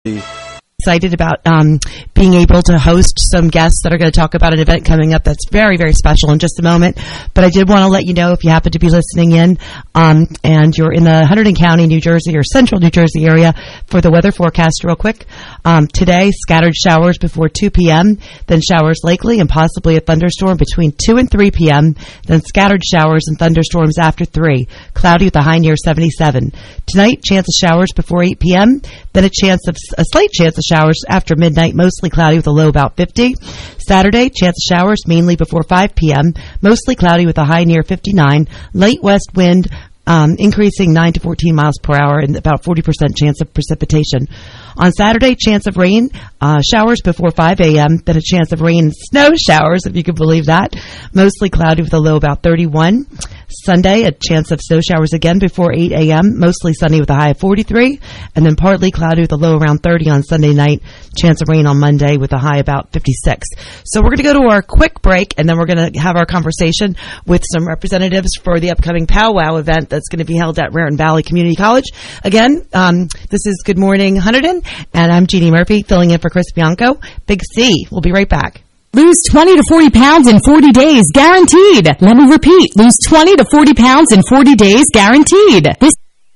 Excited about being able to host some guests that are going to talk about an event coming up that's very, very special in just a moment. But I did want to let you know, if you happen to be listening in and you're in the Hunterdon County, New Jersey, or central New Jersey area, for the weather forecast real quick. Today, scattered showers before 2 p.m., then showers likely and possibly a thunderstorm between 2 and 3 p.m., then scattered showers and thunderstorms after 3. Cloudy with a high near 77. Tonight, chance of showers before 8 p.m., then a slight chance of showers after midnight, mostly cloudy with a low about 50. Saturday, chance of showers mainly before 5 p.m., mostly cloudy with a high near 59. Light west wind increasing 9 to 14 miles per hour and about 40% chance of precipitation. On Saturday, chance of rain, showers before 5 a.m., then a chance of rain and snow showers, if you can believe that. Mostly cloudy with a low about 31. Sunday, a chance of snow showers again before 8 a.m., mostly sunny with a high of 43, and then partly cloudy with a low around 30 on Sunday night, chance of rain on Monday with a high about 56. So we're going to go to our quick break, and then we're going to have our conversation with some representatives for the upcoming powwow event that's going to be held at Raritan Valley Community College. Again, this is Good Morning Hunterdon, and I'm Jeannie Murphy, filling in for Chris Bianco. Big C. We'll be right back. Lose 20 to 40 pounds in 40 days, guaranteed. Let me repeat. Lose 20 to 40 pounds in 40 days, guaranteed. This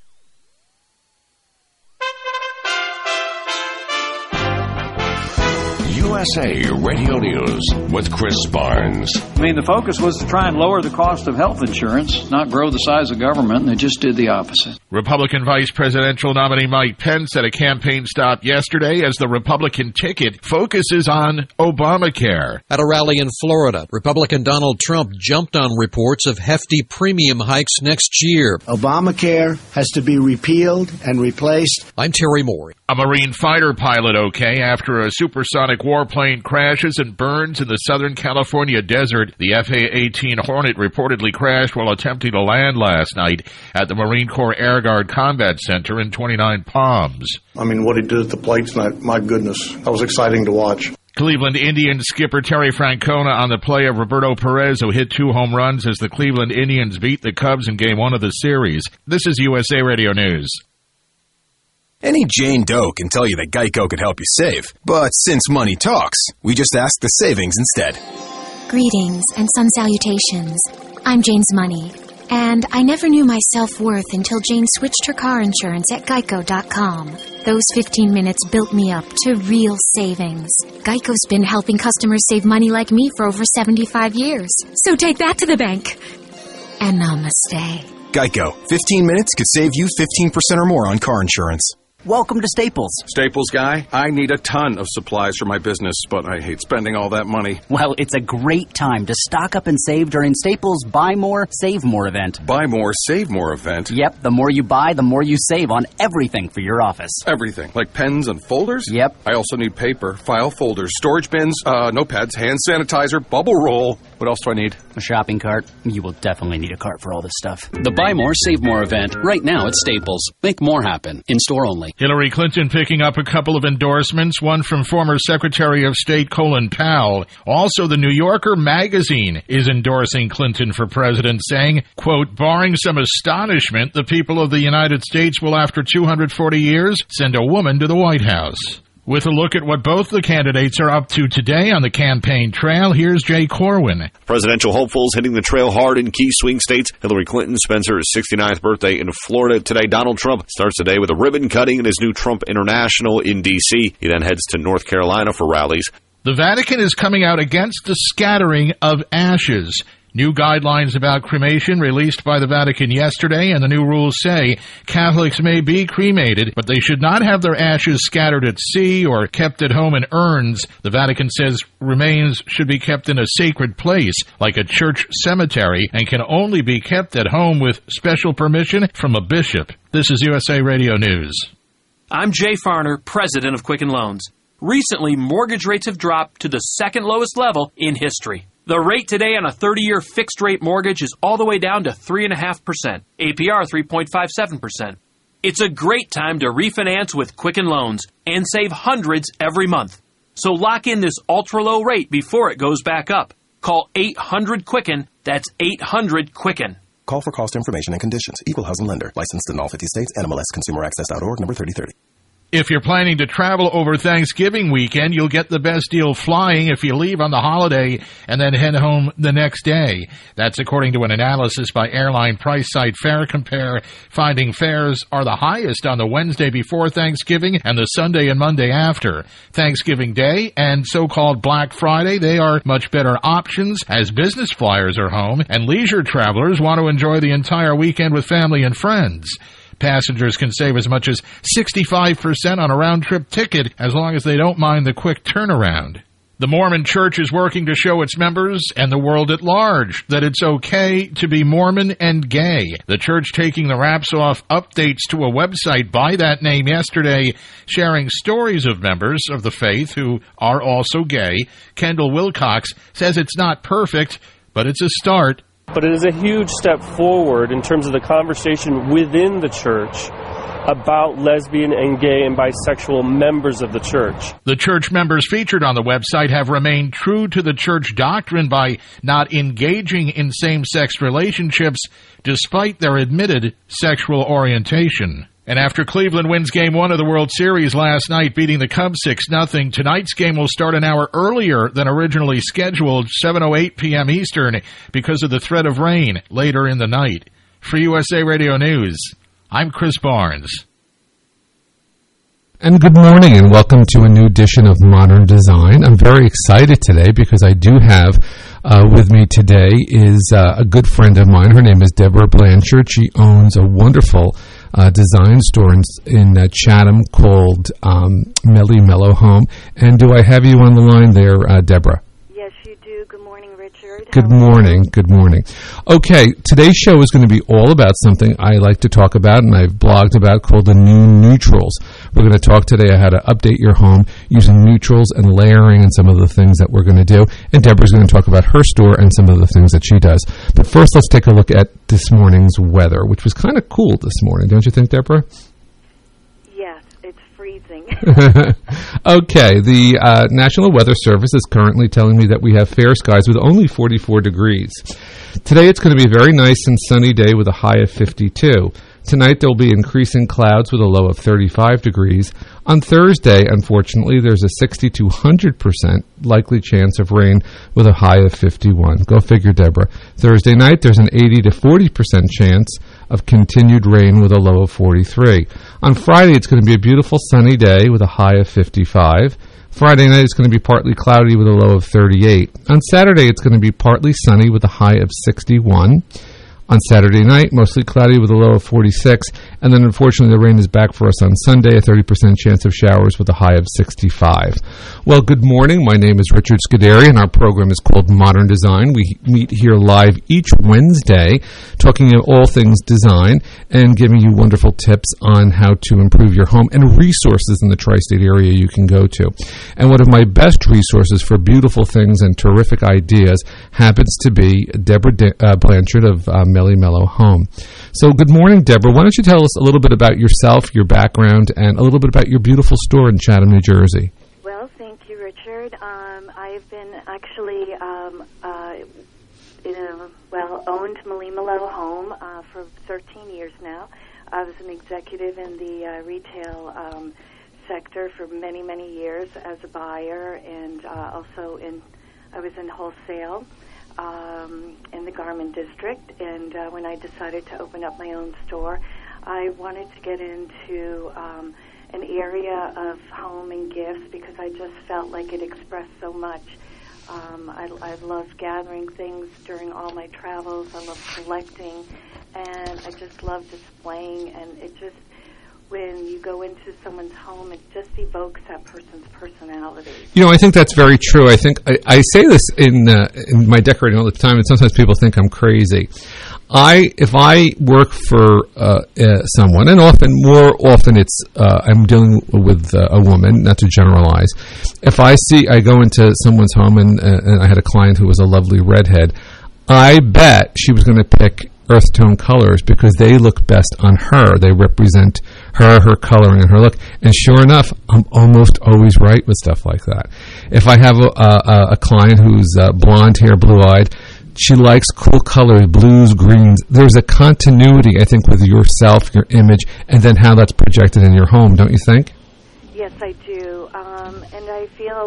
USA Radio News with Chris Barnes. I mean, the focus was to try and lower the cost of health insurance, not grow the size of government, and they just did the opposite. Republican Vice Presidential nominee Mike Pence at a campaign stop yesterday as the Republican ticket focuses on Obamacare. At a rally in Florida, Republican Donald Trump jumped on reports of hefty premium hikes next year. Obamacare has to be repealed and replaced. I'm Terry Moore. A Marine fighter pilot okay after a supersonic warplane crashes and burns in the Southern California desert. The FA-18 Hornet reportedly crashed while attempting to land last night at the Marine Corps Air Guard Combat Center in 29 Palms. I mean, what he did at the plate's not, my goodness, that was exciting to watch. Cleveland Indians skipper Terry Francona on the play of Roberto Perez, who hit 2 home runs as the Cleveland Indians beat the Cubs in Game 1 of the series. This is USA Radio News. Any Jane Doe can tell you that Geico could help you save. But since money talks, we just ask the savings instead. Greetings and some salutations. I'm Jane's Money, and I never knew my self-worth until Jane switched her car insurance at Geico.com. Those 15 minutes built me up to real savings. Geico's been helping customers save money like me for over 75 years. So take that to the bank. And namaste. Geico. 15 minutes could save you 15% or more on car insurance. Welcome to Staples. Staples guy, I need a ton of supplies for my business, but I hate spending all that money. Well, it's a great time to stock up and save during Staples' Buy More, Save More event. Buy More, Save More event? Yep, the more you buy, the more you save on everything for your office. Everything? Like pens and folders? Yep. I also need paper, file folders, storage bins, notepads, hand sanitizer, bubble roll. What else do I need? A shopping cart. You will definitely need a cart for all this stuff. The Buy More, Save More event, right now at Staples. Make more happen, in-store only. Hillary Clinton picking up a couple of endorsements, one from former Secretary of State Colin Powell. Also, the New Yorker magazine is endorsing Clinton for president, saying, quote, barring some astonishment, the people of the United States will, after 240 years, send a woman to the White House. With a look at what both the candidates are up to today on the campaign trail, here's Jay Corwin. Presidential hopefuls hitting the trail hard in key swing states. Hillary Clinton spends her 69th birthday in Florida today. Donald Trump starts the day with a ribbon cutting in his new Trump International in D.C. He then heads to North Carolina for rallies. The Vatican is coming out against the scattering of ashes. New guidelines about cremation released by the Vatican yesterday, and the new rules say Catholics may be cremated, but they should not have their ashes scattered at sea or kept at home in urns. The Vatican says remains should be kept in a sacred place, like a church cemetery, and can only be kept at home with special permission from a bishop. This is USA Radio News. I'm Jay Farner, president of Quicken Loans. Recently, mortgage rates have dropped to the second lowest level in history. The rate today on a 30-year fixed-rate mortgage is all the way down to 3.5%, APR 3.57%. It's a great time to refinance with Quicken Loans and save hundreds every month. So lock in this ultra-low rate before it goes back up. Call 800-QUICKEN. That's 800-QUICKEN. Call for cost information and conditions. Equal housing lender. Licensed in all 50 states. NMLS ConsumerAccess.org. Number 3030. If you're planning to travel over Thanksgiving weekend, you'll get the best deal flying if you leave on the holiday and then head home the next day. That's according to an analysis by airline price site Fare Compare, finding fares are the highest on the Wednesday before Thanksgiving and the Sunday and Monday after. Thanksgiving Day and so-called Black Friday, they are much better options as business flyers are home and leisure travelers want to enjoy the entire weekend with family and friends. Passengers can save as much as 65% on a round-trip ticket as long as they don't mind the quick turnaround. The Mormon Church is working to show its members and the world at large that it's okay to be Mormon and gay. The church taking the wraps off updates to a website by that name yesterday, sharing stories of members of the faith who are also gay. Kendall Wilcox says it's not perfect, but it's a start. But it is a huge step forward in terms of the conversation within the church about lesbian and gay and bisexual members of the church. The church members featured on the website have remained true to the church doctrine by not engaging in same-sex relationships despite their admitted sexual orientation. And after Cleveland wins Game 1 of the World Series last night, beating the Cubs 6-0, tonight's game will start an hour earlier than originally scheduled, 7:08 p.m. Eastern, because of the threat of rain later in the night. For USA Radio News, I'm Chris Barnes. And good morning, and welcome to a new edition of Modern Design. I'm very excited today because I do have with me today is a good friend of mine. Her name is Deborah Blanchard. She owns a wonderful design store in Chatham called Melly Mellow Home. And do I have you on the line there, Deborah? Yes, you do. Good morning, Richard. Good morning. Good morning. Okay, today's show is going to be all about something I like to talk about and I've blogged about called the new neutrals. We're going to talk today on how to update your home using neutrals and layering and some of the things that we're going to do. And Deborah's going to talk about her store and some of the things that she does. But first, let's take a look at this morning's weather, which was kind of cool this morning. Don't you think, Deborah? Yes, it's freezing. Okay, the National Weather Service is currently telling me that we have fair skies with only 44 degrees. Today it's going to be a very nice and sunny day with a high of 52. Tonight there will be increasing clouds with a low of 35 degrees. On Thursday, unfortunately, there's a 60 to 100% likely chance of rain with a high of 51. Go figure, Deborah. Thursday night, there's an 80 to 40% chance of continued rain with a low of 43. On Friday, it's going to be a beautiful sunny day with a high of 55. Friday night, it's going to be partly cloudy with a low of 38. On Saturday, it's going to be partly sunny with a high of 61. On Saturday night, mostly cloudy with a low of 46. And then, unfortunately, the rain is back for us on Sunday, a 30% chance of showers with a high of 65. Well, good morning. My name is Richard Scuderi, and our program is called Modern Design. We meet here live each Wednesday, talking about all things design and giving you wonderful tips on how to improve your home and resources in the tri-state area you can go to. And one of my best resources for beautiful things and terrific ideas happens to be Deborah Blanchard of Melly Mellow Home. So good morning, Deborah. Why don't you tell us a little bit about yourself, your background, and a little bit about your beautiful store in Chatham, New Jersey? Well, thank you, Richard. I've been actually owned Melly Mellow Home for 13 years now. I was an executive in the retail sector for many, many years as a buyer, and also I was in wholesale in the garment district. And when I decided to open up my own store, I wanted to get into an area of home and gifts because I just felt like it expressed so much. I love gathering things during all my travels. I love collecting, and I just love displaying. And it just, when you go into someone's home, it just evokes that person's personality. You know, I think that's very true. I think I say this in my decorating all the time, and sometimes people think I'm crazy. If I work for someone, and more often it's I'm dealing with a woman, not to generalize. If I go into someone's home, and I had a client who was a lovely redhead, I bet she was going to pick earth tone colors because they look best on her. They represent her coloring, and her look. And sure enough, I'm almost always right with stuff like that. If I have a client who's blonde hair, blue-eyed, she likes cool colors, blues, greens. There's a continuity, I think, with yourself, your image, and then how that's projected in your home, don't you think? Yes, I do, and I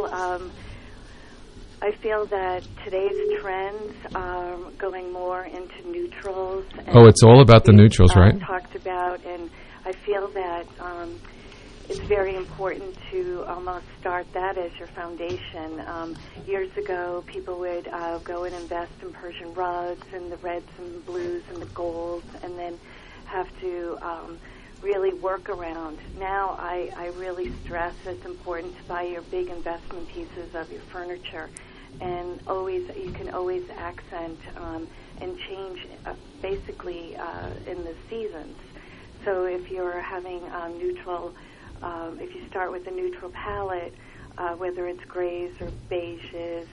feel that today's trends are going more into neutrals. Oh, it's all about the neutrals, right? Talked about, and I feel that it's very important to almost start that as your foundation. Years ago, people would go and invest in Persian rugs and the reds and blues and the golds, and then have to really work around. Now, I really stress it's important to buy your big investment pieces of your furniture, and you can always accent and change basically in the seasons. So if you're having neutral, if you start with a neutral palette, whether it's grays or beiges,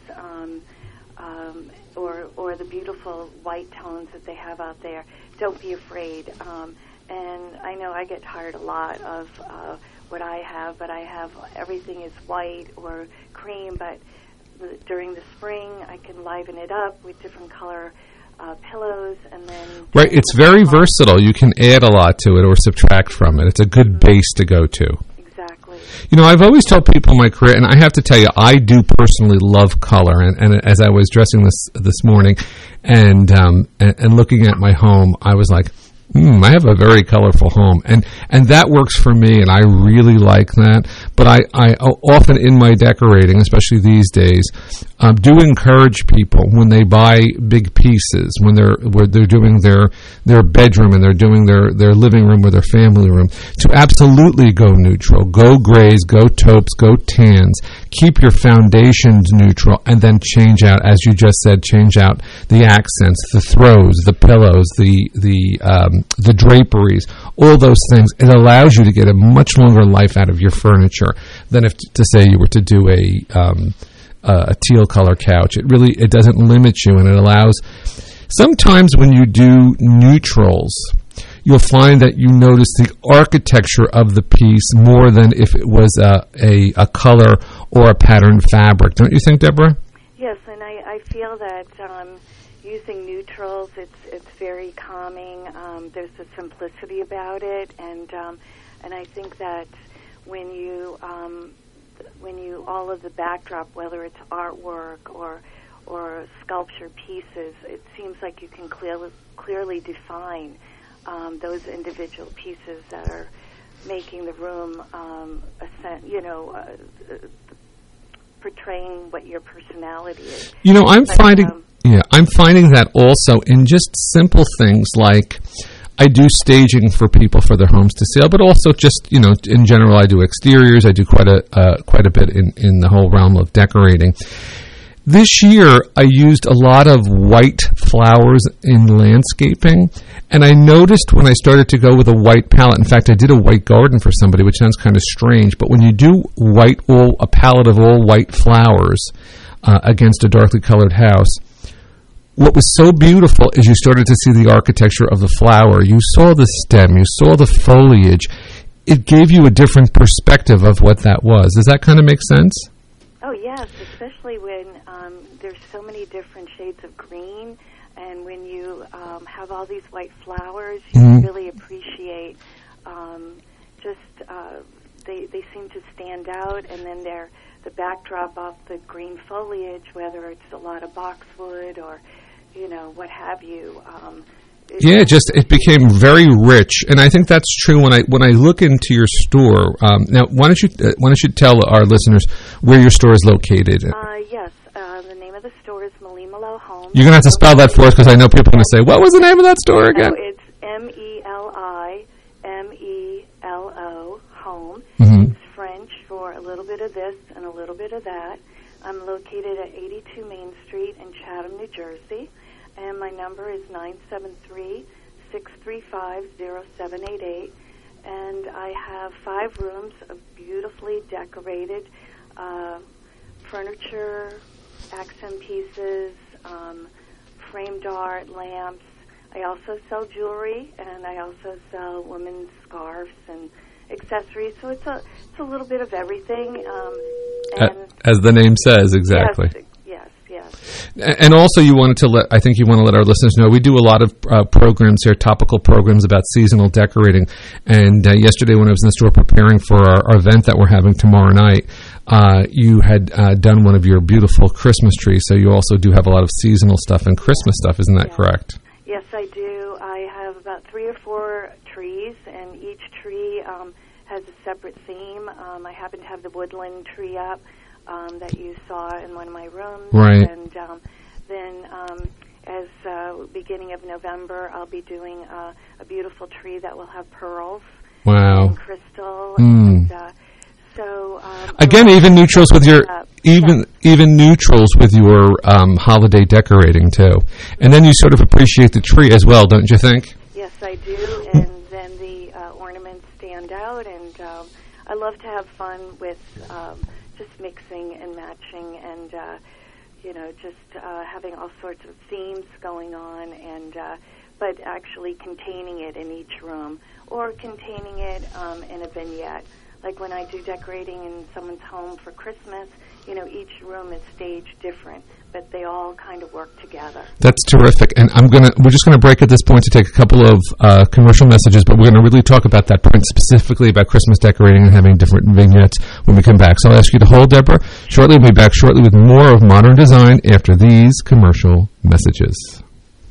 or the beautiful white tones that they have out there, don't be afraid. And I know I get tired a lot of what I have, but I have everything is white or cream, but during the spring I can liven it up with different color pillows, and then... Right, it's very versatile. You can add a lot to it or subtract from it. It's a good base to go to. Exactly. You know, I've always told people in my career, and I have to tell you, I do personally love color, and as I was dressing this morning and looking at my home, I was like, I have a very colorful home, and that works for me, and I really like that. But I often in my decorating, especially these days, do encourage people when they buy big pieces, when they're doing their bedroom and they're doing their living room or their family room, to absolutely go neutral, go grays, go taupes, go tans. Keep your foundations neutral, and then change out, as you just said, change out the accents, the throws, the pillows, the draperies, all those things. It allows you to get a much longer life out of your furniture than if to say you were to do a teal color couch. It doesn't limit you, and it allows. Sometimes when you do neutrals, you'll find that you notice the architecture of the piece more than if it was a color or a patterned fabric. Don't you think, Deborah? Yes, and I feel that using neutrals, it's very calming. There's a simplicity about it, and I think that when you all of the backdrop, whether it's artwork or sculpture pieces, it seems like you can clearly define those individual pieces that are making the room, portraying what your personality is. You know, I'm finding that also in just simple things like I do staging for people for their homes to sell, but also just, in general, I do exteriors. I do quite a bit in the whole realm of decorating. This year, I used a lot of white flowers in landscaping, and I noticed when I started to go with a white palette, in fact, I did a white garden for somebody, which sounds kind of strange, but when you do a palette of all white flowers against a darkly colored house, what was so beautiful is you started to see the architecture of the flower. You saw the stem, you saw the foliage. It gave you a different perspective of what that was. Does that kind of make sense? Oh, yes, especially when there's so many different shades of green, and when you have all these white flowers, you really appreciate they seem to stand out, and then they're the backdrop of the green foliage, whether it's a lot of boxwood or, what have you. It became very rich, and I think that's true when I look into your store. Now, why don't you tell our listeners where your store is located? Yes, the name of the store is Melimelo Home. You're going to have to spell that for us because I know people are going to say, "What was the name of that store again?" No, it's Melimelo Home. Mm-hmm. It's French for a little bit of this and a little bit of that. I'm located at 82 Main Street in Chatham, New Jersey. And my number is 973-635-0788. And I have 5 rooms of beautifully decorated furniture, accent pieces, framed art, lamps. I also sell jewelry, and I also sell women's scarves and accessories. So it's a little bit of everything. As the name says, exactly. Yes. And also, you want to let our listeners know we do a lot of programs here, topical programs about seasonal decorating. And yesterday, when I was in the store preparing for our event that we're having tomorrow night, you had done one of your beautiful Christmas trees. So you also do have a lot of seasonal stuff and Christmas stuff. Isn't that correct? Yes, I do. I have about 3 or 4 trees, and each tree has a separate theme. I happen to have the woodland tree up that you saw in one of my rooms. Right. And then as beginning of November, I'll be doing a beautiful tree that will have pearls. Wow. And crystal. And, so again, even neutrals with your even neutrals with your holiday decorating too, and then you sort of appreciate the tree as well, don't you think? Yes, I do, and then the ornaments stand out, and I love to have fun with just mixing and matching, and just having all sorts of themes going on, and but actually containing it in each room or containing it in a vignette. Like when I do decorating in someone's home for Christmas, each room is staged different, but they all kind of work together. That's terrific. And we're just going to break at this point to take a couple of commercial messages, but we're going to really talk about that point specifically about Christmas decorating and having different vignettes when we come back. So I'll ask you to hold, Deborah. Shortly, we'll be back shortly with more of Modern Design after these commercial messages.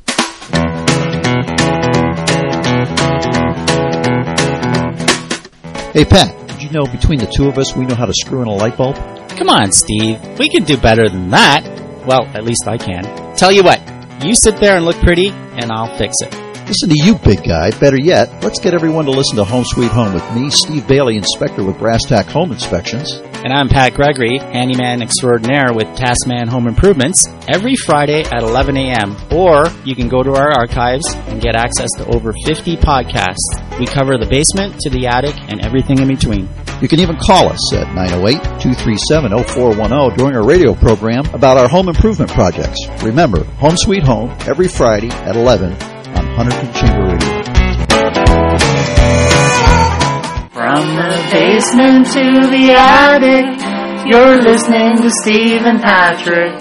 Hey, Pat. You know, between the two of us, we know how to screw in a light bulb? Come on, Steve. We can do better than that. Well, at least I can. Tell you what, you sit there and look pretty, and I'll fix it. Listen to you, big guy. Better yet, let's get everyone to listen to Home Sweet Home with me, Steve Bailey, inspector with Brass Tack Home Inspections. And I'm Pat Gregory, handyman extraordinaire with Taskman Home Improvements, every Friday at 11 a.m. Or you can go to our archives and get access to over 50 podcasts. We cover the basement to the attic and everything in between. You can even call us at 908-237-0410 during our radio program about our home improvement projects. Remember, Home Sweet Home, every Friday at 11 on Hunterton Chamber Radio. From the basement to the attic, you're listening to Steve and Patrick.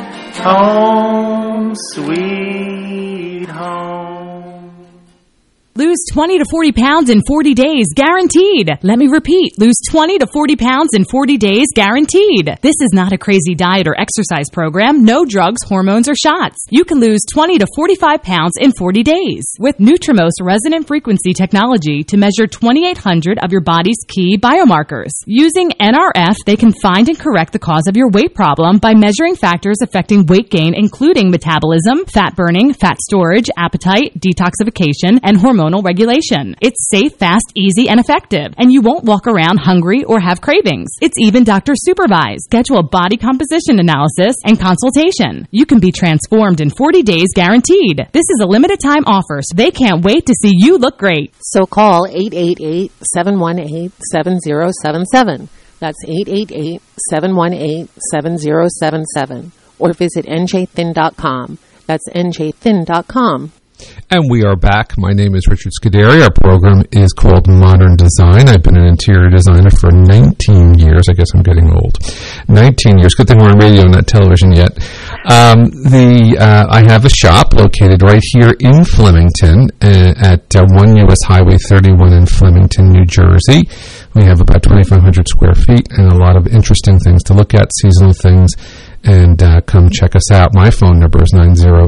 Home Sweet Home. Lose 20 to 40 pounds in 40 days, guaranteed. Let me repeat. Lose 20 to 40 pounds in 40 days, guaranteed. This is not a crazy diet or exercise program. No drugs, hormones, or shots. You can lose 20 to 45 pounds in 40 days with Nutrimost resonant frequency technology to measure 2,800 of your body's key biomarkers. Using NRF, they can find and correct the cause of your weight problem by measuring factors affecting weight gain, including metabolism, fat burning, fat storage, appetite, detoxification, and hormonal regulation. It's safe, fast, easy, and effective, and you won't walk around hungry or have cravings. It's even doctor supervised. Schedule a body composition analysis and consultation. You can be transformed in 40 days guaranteed. This is a limited time offer, so they can't wait to see you look great. So call 888-718-7077. That's 888-718-7077. Or visit njthin.com. That's njthin.com. And we are back. My name is Richard Scuderi. Our program is called Modern Design. I've been an interior designer for 19 years. I guess I'm getting old. 19 years. Good thing we're on radio, not television yet. I have a shop located right here in Flemington at 1 U.S. Highway 31 in Flemington, New Jersey. We have about 2,500 square feet and a lot of interesting things to look at, seasonal things. And come check us out. My phone number is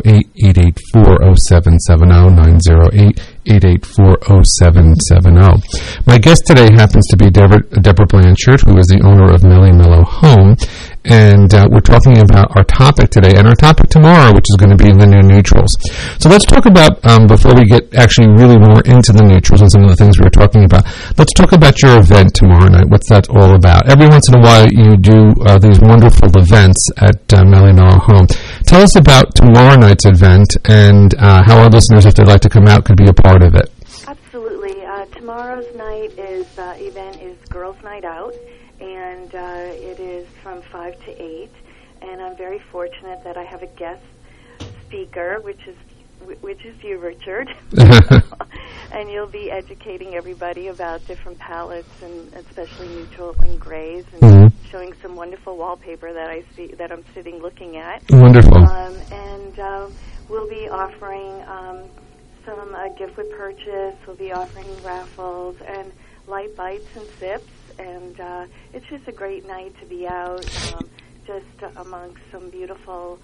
908-884-0770, 908-884-0770. My guest today happens to be Deborah Blanchard, who is the owner of Melly Mellow Home. And we're talking about our topic today and our topic tomorrow, which is going to be the new neutrals. So let's talk about, before we get actually really more into the neutrals and some of the things we were talking about, let's talk about your event tomorrow night, what's that all about. Every once in a while you do these wonderful events at Melly Mellow Home. Tell us about tomorrow night's event and how our listeners, if they'd like to come out, could be a part of it. Absolutely. Tomorrow's event is Girls' Night Out. And it is from 5 to 8, and I'm very fortunate that I have a guest speaker, which is you, Richard, and you'll be educating everybody about different palettes, and especially neutral and grays, and showing some wonderful wallpaper that I see that I'm sitting looking at. Wonderful. And we'll be offering some gift with purchase. We'll be offering raffles and light bites and sips. And it's just a great night to be out, just amongst some beautiful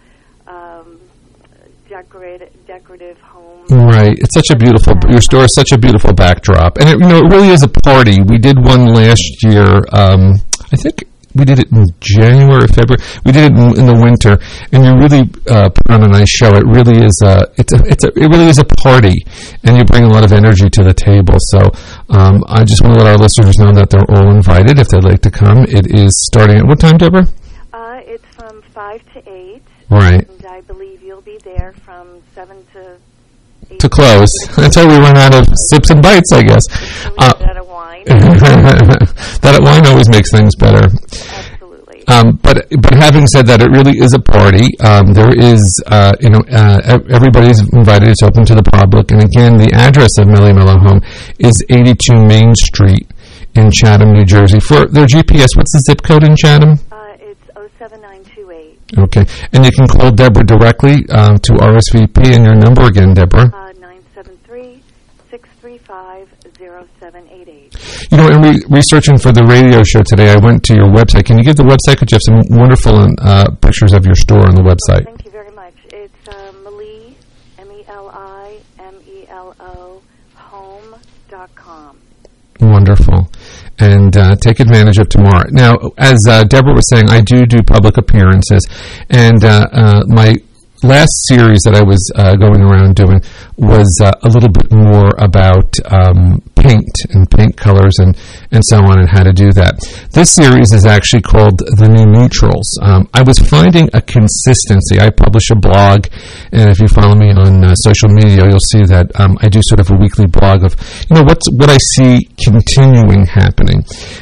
decorative homes. Right. It's such a beautiful, your store is such a beautiful backdrop. And it really is a party. We did one last year, I think we did it in January or February. We did it in the winter, and you really put on a nice show. It really is it really is a party, and you bring a lot of energy to the table. So I just want to let our listeners know that they're all invited if they'd like to come. It is starting at what time, Deborah? It's from 5 to 8. Right. And I believe you'll be there from 7 to 8. To close. Until we run out of sips and bites, I guess. Out of wine. That wine always makes things better. Absolutely. But having said that, it really is a party. There is, everybody's invited. It's open to the public. And again, the address of Millie Mellow Home is 82 Main Street in Chatham, New Jersey. For their GPS, what's the zip code in Chatham? It's 07928. Okay. And you can call Deborah directly to RSVP. And your number again, Deborah? 973-635-0788. In researching for the radio show today, I went to your website. Can you give the website? Because you have some wonderful pictures of your store on the website. Thank you very much. It's Meli, MELIMELO, home.com. Wonderful. And take advantage of tomorrow. Now, as Deborah was saying, I do public appearances. And my last series that I was going around doing was a little bit more about paint and paint colors and so on and how to do that. This series is actually called The New Neutrals. I was finding a consistency. I publish a blog, and if you follow me on social media, you'll see that I do sort of a weekly blog of what I see continuing happening.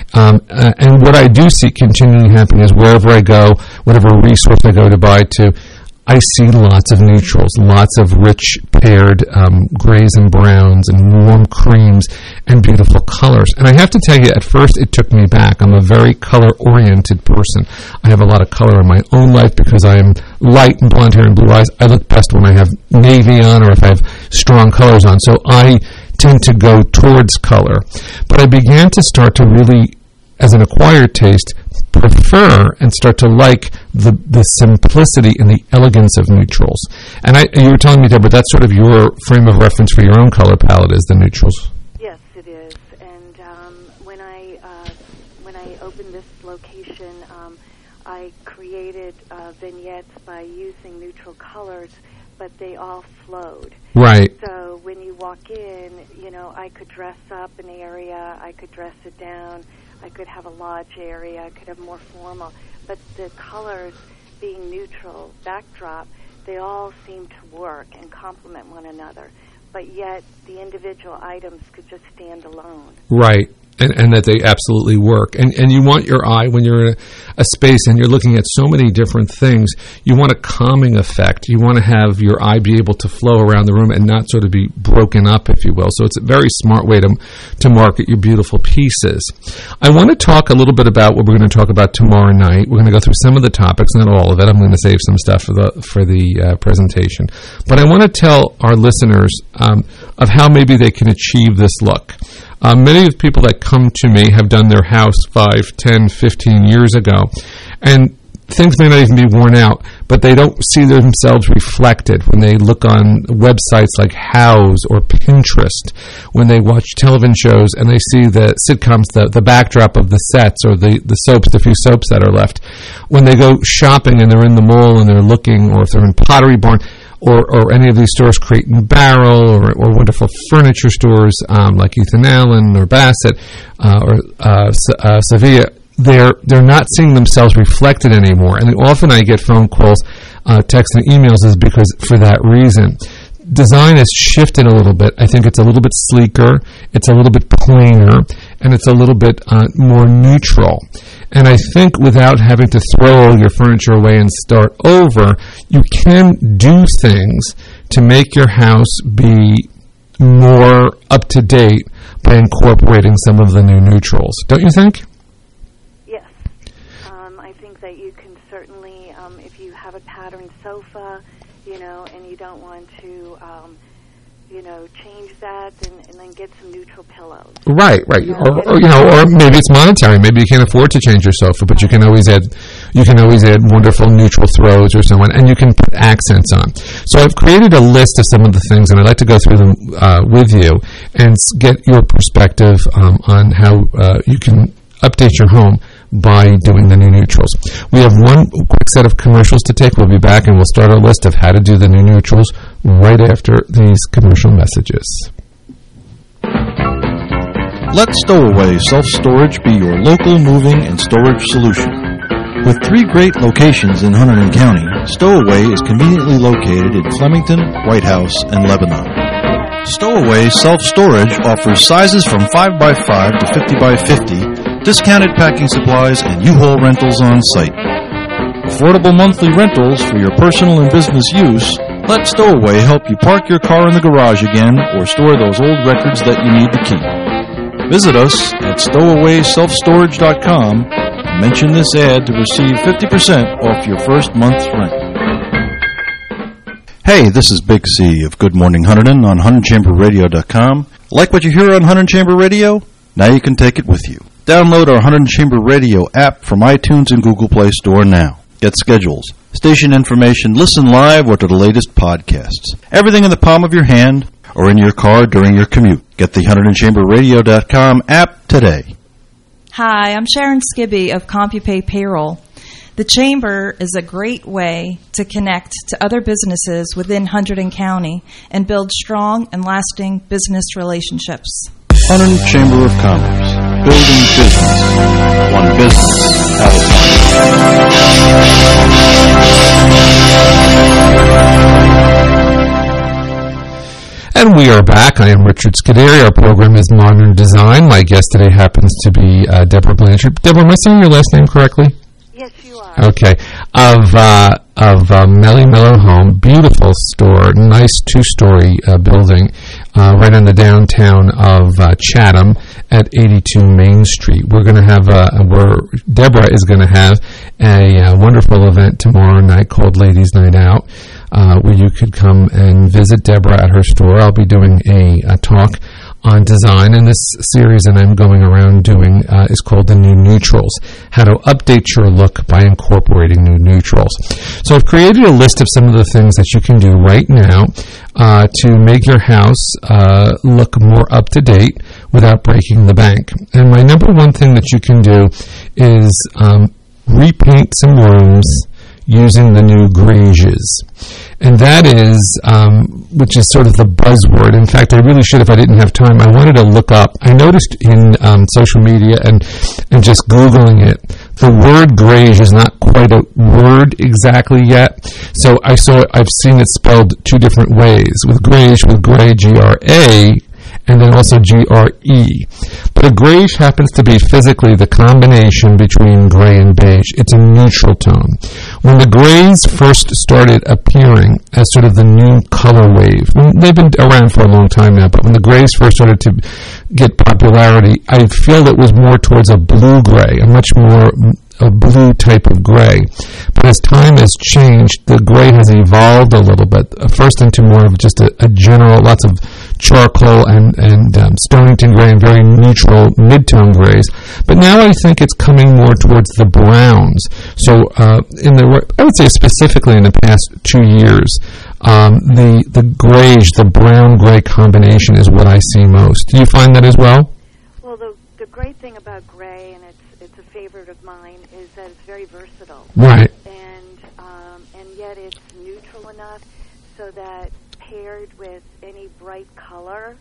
And what I do see continuing happening is wherever I go, whatever resource I go to buy to, I see lots of neutrals, lots of rich paired grays and browns and warm creams and beautiful colors. And I have to tell you, at first it took me back. I'm a very color-oriented person. I have a lot of color in my own life because I am light and blonde hair and blue eyes. I look best when I have navy on or if I have strong colors on. So I tend to go towards color. But I began to start to really, as an acquired taste, prefer and start to like the simplicity and the elegance of neutrals. And you were telling me, Deborah, that's sort of your frame of reference for your own color palette is the neutrals. Yes, it is. And when I opened this location, I created vignettes by using neutral colors, but they all flowed. Right. So when you walk in, I could dress up an area, I could dress it down, I could have a lodge area, I could have more formal. But the colors being neutral, backdrop, they all seem to work and complement one another. But yet the individual items could just stand alone. Right. And that they absolutely work. And you want your eye, when you're in a space and you're looking at so many different things, you want a calming effect. You want to have your eye be able to flow around the room and not sort of be broken up, if you will. So it's a very smart way to market your beautiful pieces. I want to talk a little bit about what we're going to talk about tomorrow night. We're going to go through some of the topics, not all of it. I'm going to save some stuff for the presentation. But I want to tell our listeners of how maybe they can achieve this look. Many of the people that come to me have done their house 5, 10, 15 years ago, and things may not even be worn out, but they don't see themselves reflected when they look on websites like Houzz or Pinterest, when they watch television shows and they see the sitcoms, the backdrop of the sets or the soaps, the few soaps that are left. When they go shopping and they're in the mall and they're looking, or if they're in Pottery Barn, or any of these stores, Crate and Barrel, or wonderful furniture stores like Ethan Allen or Bassett or Sevilla, they're not seeing themselves reflected anymore. And often I get phone calls, texts, and emails is because for that reason. Design has shifted a little bit. I think it's a little bit sleeker, it's a little bit plainer, and it's a little bit more neutral. And I think without having to throw all your furniture away and start over, you can do things to make your house be more up to date by incorporating some of the new neutrals. Don't you think? Yes. I think that you can certainly, if you have a patterned sofa, and you don't want to, change that, and then get some neutral pillows. Right. Or maybe it's monetary. Maybe you can't afford to change your sofa, but you can always add wonderful neutral throws or so on, and you can put accents on. So I've created a list of some of the things, and I'd like to go through them with you and get your perspective on how you can update your home by doing the new neutrals. We have one quick set of commercials to take. We'll be back and we'll start our list of how to do the new neutrals right after these commercial messages. Let Stowaway Self-Storage be your local moving and storage solution. With 3 great locations in Hunterdon County, Stowaway is conveniently located in Flemington, White House, and Lebanon. Stowaway Self-Storage offers sizes from 5x5 to 50x50, discounted packing supplies, and U-Haul rentals on site. Affordable monthly rentals for your personal and business use. Let Stowaway help you park your car in the garage again or store those old records that you need to keep. Visit us at stowawayselfstorage.com and mention this ad to receive 50% off your first month's rent. Hey, this is Big C of Good Morning Hunterdon on HunterdonChamberRadio.com. Like what you hear on Hunterdon Chamber Radio? Now you can take it with you. Download our Hunterdon Chamber Radio app from iTunes and Google Play Store now. Get schedules, station information, listen live, or to the latest podcasts. Everything in the palm of your hand or in your car during your commute. Get the HunterdonChamberRadio.com app today. Hi, I'm Sharon Skibby of CompuPay Payroll. The Chamber is a great way to connect to other businesses within Hunterdon County and build strong and lasting business relationships. Hunterdon Chamber of Commerce. Building business. One business at a time. And we are back. I am Richard Scuderi. Our program is Modern Design. My guest today happens to be Deborah Blanchard. Deborah, am I saying your last name correctly? Yes, you are. Okay. Of Melly Miller Home. Beautiful store. Nice 2-story building right in the downtown of Chatham at 82 Main Street. We're going to have Deborah is going to have a wonderful event tomorrow night called Ladies Night Out, where you could come and visit Deborah at her store. I'll be doing a talk on design, and this series that I'm going around doing is called the New Neutrals, how to update your look by incorporating new neutrals. So I've created a list of some of the things that you can do right now to make your house look more up to date without breaking the bank. And my number one thing that you can do is repaint some rooms using the new greiges. And that is, which is sort of the buzzword. In fact, I really should, if I didn't have time, I wanted to look up. I noticed in social media and just Googling it, the word greige is not quite a word exactly yet. So I've seen it spelled 2 different ways. With greige, with gray, G-R-A, and then also G-R-E. But a greige happens to be physically the combination between gray and beige. It's a neutral tone. When the grays first started appearing as sort of the new color wave, they've been around for a long time now, but when the grays first started to get popularity, I feel it was more towards a blue-gray, a much more a blue type of gray. But as time has changed, the gray has evolved a little bit, first into more of just a general, lots of charcoal and Stonington gray and very neutral mid-tone grays. But now I think it's coming more towards the browns. So I would say specifically in the past 2 years, the greige, the brown-gray combination is what I see most. Do you find that as well? Well, the great thing about gray, and it's a favorite of mine, is that it's very versatile. Right. And yet it's neutral enough so that paired with any bright color,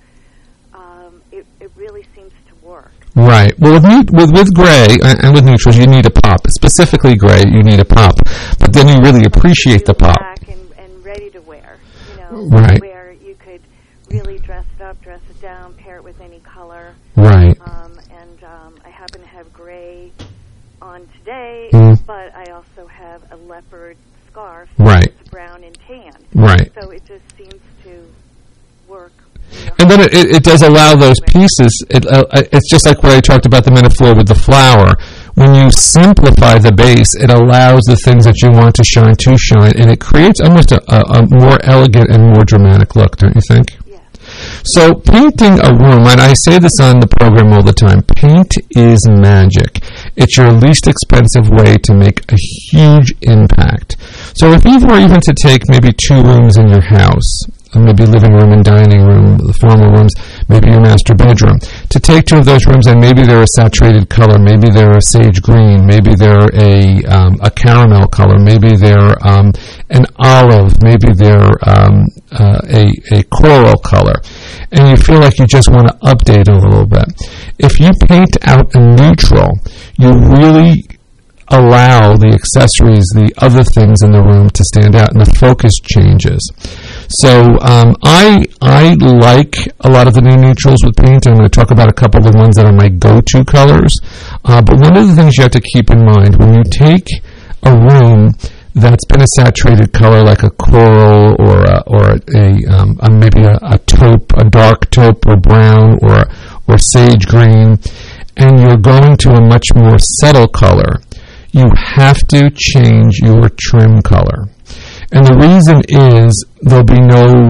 it really seems to work. Right. Well, with gray and with neutrals, you need a pop. Specifically gray, you need a pop. But then you really appreciate the pop. And ready to wear. Right. Where you could really dress it up, dress it down, pair it with any color. Right. I happen to have gray on today, but I also have a leopard scarf. Right. It's brown and tan. Right. So it just seems to work. And then it does allow those pieces. It's just like what I talked about the metaphor with the flower. When you simplify the base, it allows the things that you want to shine, and it creates almost a more elegant and more dramatic look, don't you think? Yeah. So painting a room, and I say this on the program all the time, paint is magic. It's your least expensive way to make a huge impact. So if you were even to take maybe 2 rooms in your house, maybe living room and dining room, the formal rooms, maybe your master bedroom, to take 2 of those rooms and maybe they're a saturated color, maybe they're a sage green, maybe they're a caramel color, maybe they're an olive, maybe they're a coral color, and you feel like you just want to update a little bit. If you paint out a neutral, you really allow the accessories, the other things in the room to stand out, and the focus changes. So I like a lot of the new neutrals with paint, and I'm going to talk about a couple of the ones that are my go-to colors. But one of the things you have to keep in mind, when you take a room that's been a saturated color like a coral or maybe a taupe, a dark taupe or brown or sage green, and you're going to a much more subtle color, you have to change your trim color. And the reason is there'll be no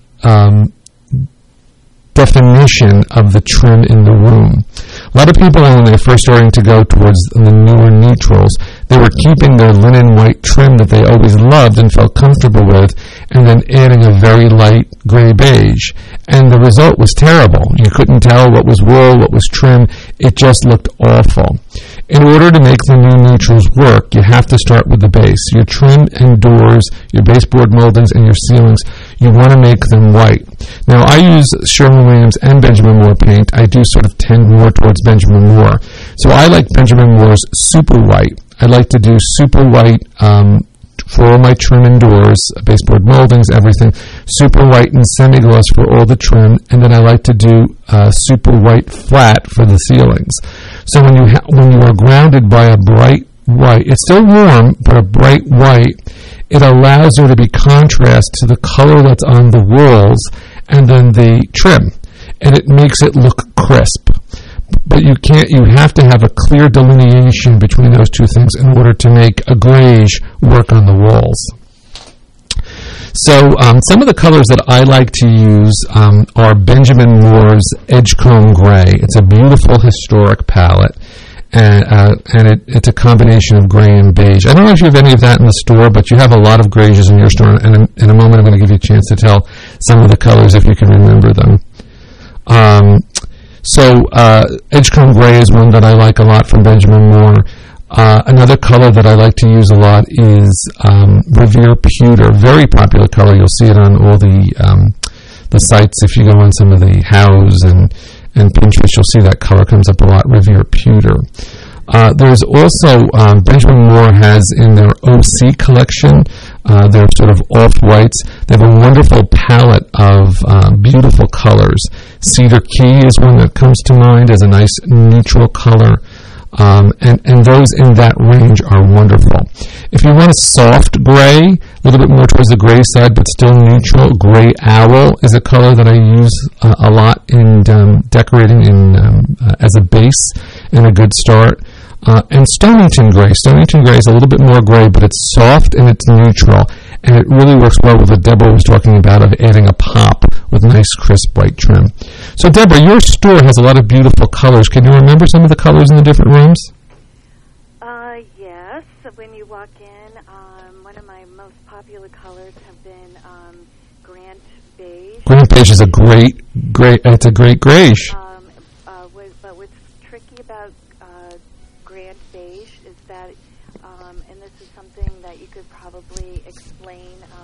definition of the trim in the room. A lot of people, when they're first starting to go towards the newer neutrals, they were keeping their linen white trim that they always loved and felt comfortable with, and then adding a very light gray beige. And the result was terrible. You couldn't tell what was wool, what was trim. It just looked awful. In order to make the new neutrals work, you have to start with the base. Your trim and doors, your baseboard moldings, and your ceilings, you want to make them white. Now, I use Sherwin-Williams and Benjamin Moore paint. I do sort of tend more towards Benjamin Moore. So I like Benjamin Moore's super white. I like to do super white for all my trim and doors, baseboard moldings, everything. Super white and semi-gloss for all the trim, and then I like to do super white flat for the ceilings. So when you are grounded by a bright white, it's still warm, but a bright white, it allows there to be contrast to the color that's on the walls and then the trim, and it makes it look crisp. But you have to have a clear delineation between those two things in order to make a grayish work on the walls. So some of the colors that I like to use are Benjamin Moore's Edgecomb Gray. It's a beautiful historic palette, and it's a combination of gray and beige. I don't know if you have any of that in the store, but you have a lot of grays in your store, and in a moment I'm going to give you a chance to tell some of the colors if you can remember them. So Edgecomb Gray is one that I like a lot from Benjamin Moore. Another color that I like to use a lot is Revere Pewter, very popular color. You'll see it on all the sites. If you go on some of the House and Pinterest, you'll see that color comes up a lot, Revere Pewter. There's also, Benjamin Moore has in their OC collection, their sort of off-whites. They have a wonderful palette of beautiful colors. Cedar Key is one that comes to mind as a nice neutral color. And those in that range are wonderful. If you want a soft gray, a little bit more towards the gray side, but still neutral, Gray Owl is a color that I use a lot in decorating as a base and a good start. And Stonington Gray. Stonington Gray is a little bit more gray, but it's soft and it's neutral. And it really works well with what Deborah was talking about of adding a pop with nice crisp white trim. So Deborah, your store has a lot of beautiful colors. Can you remember some of the colors in the different rooms? Yes. When you walk in, one of my most popular colors have been Grant Beige. Grant Beige is a great, it's a great grayish. But what's tricky about Grant Beige is that, and this is something that you could probably explain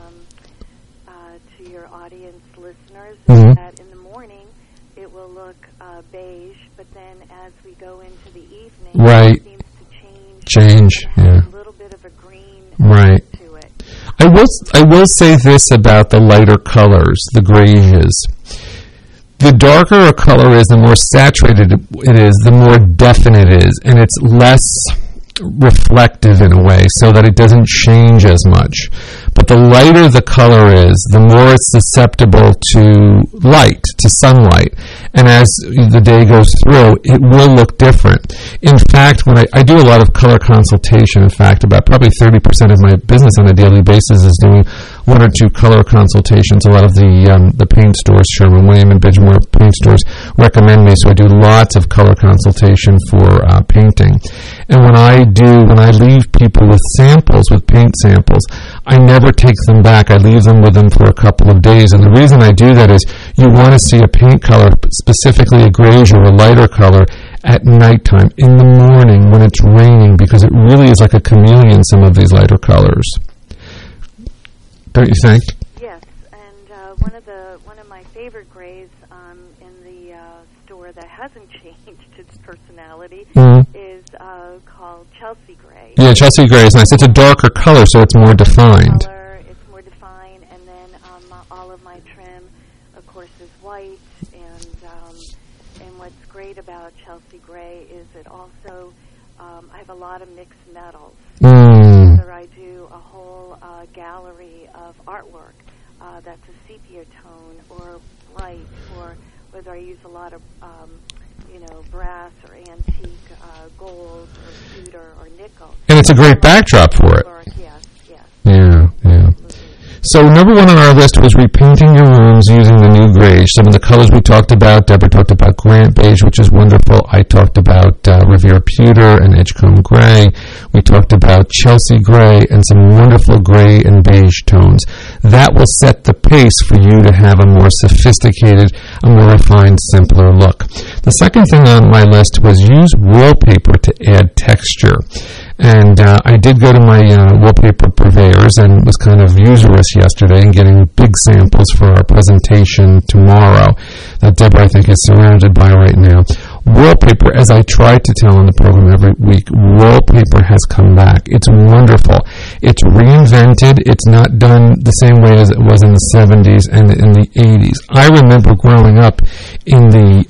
to your audience listeners, is that in the morning it will look beige, but then as we go into the evening, it seems to change. Yeah. A little bit of a green to it. I will say this about the lighter colors, the grayish. The darker a color is, the more saturated it is, the more definite it is, and it's less reflective in a way so that it doesn't change as much. But the lighter the color is, the more it's susceptible to light, to sunlight. And as the day goes through, it will look different. In fact, when I do a lot of color consultation, in fact, about probably 30% of my business on a daily basis is doing 1 or 2 color consultations. A lot of the paint stores, Sherwin-Williams and Bridgemore paint stores, recommend me, so I do lots of color consultation for painting. And when I leave people with samples, with paint samples, I never take them back. I leave them with them for a couple of days. And the reason I do that is you want to see a paint color, specifically a grayish or a lighter color, at nighttime, in the morning when it's raining, because it really is like a chameleon, some of these lighter colors. Don't you think? Yes, and one of my favorite grays in the store that hasn't changed its personality is called Chelsea Gray. Yeah, Chelsea Gray is nice. It's a darker color, so it's more defined. It's more defined, and then all of my trim, of course, is white. And what's great about Chelsea Gray is it also I have a lot of mixed metals. Whether I do a whole gallery of artwork that's a sepia tone or bright, or whether I use a lot of brass or antique gold or pewter or nickel. And it's a great backdrop for it. Yes. Yeah. So number 1 on our list was repainting your rooms using the new grays. Some of the colors we talked about, Deborah talked about Grant Beige, which is wonderful. I talked about Revere Pewter and Edgecombe Gray. We talked about Chelsea Gray and some wonderful gray and beige tones. That will set the pace for you to have a more sophisticated, a more refined, simpler look. The second thing on my list was use wallpaper to add texture. And I did go to my wallpaper purveyors and was kind of usurious yesterday in getting big samples for our presentation tomorrow that Deborah, I think, is surrounded by right now. Wallpaper, as I tried to tell on the program every week, wallpaper has come back. It's wonderful. It's reinvented. It's not done the same way as it was in the 70s and in the 80s. I remember growing up in the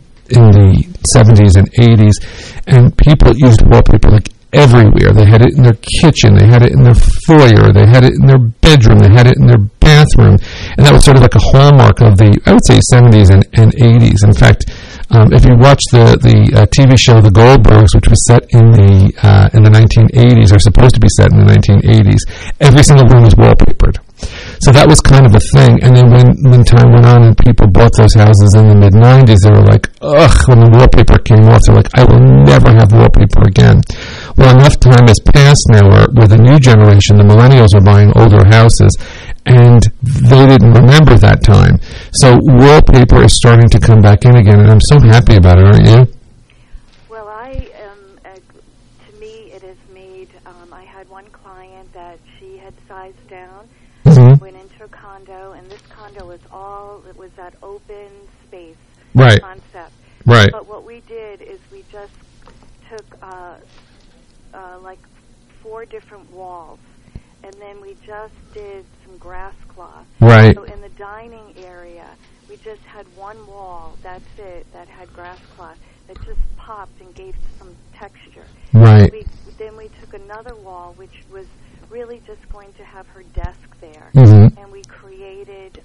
70s and 80s, and people used wallpaper like everywhere. They had it in their kitchen, they had it in their foyer, they had it in their bedroom, they had it in their bathroom, and that was sort of like a hallmark of the, I would say, 70s and 80s. In fact, if you watch the TV show The Goldbergs, which was set in the 1980s, or supposed to be set in the 1980s, every single room was wallpapered. So that was kind of a thing. And then when time went on and people bought those houses in the mid-90s, they were like, ugh, when the wallpaper came off, they're like, I will never have wallpaper again. Well, enough time has passed now where the new generation, the millennials, are buying older houses, and they didn't remember that time. So wallpaper is starting to come back in again, and I'm so happy about it, aren't you? Well, to me, it has made, I had one client that she had sized down, went into a condo, and this condo was it was that open space concept. Right. But what we did is we just took like 4 different walls, and then we just did some grass cloth. Right. So in the dining area, we just had one wall, that's it, that had grass cloth that just popped and gave some texture. Right. Then we took another wall, which was really just going to have her desk there. Mm-hmm. And we created,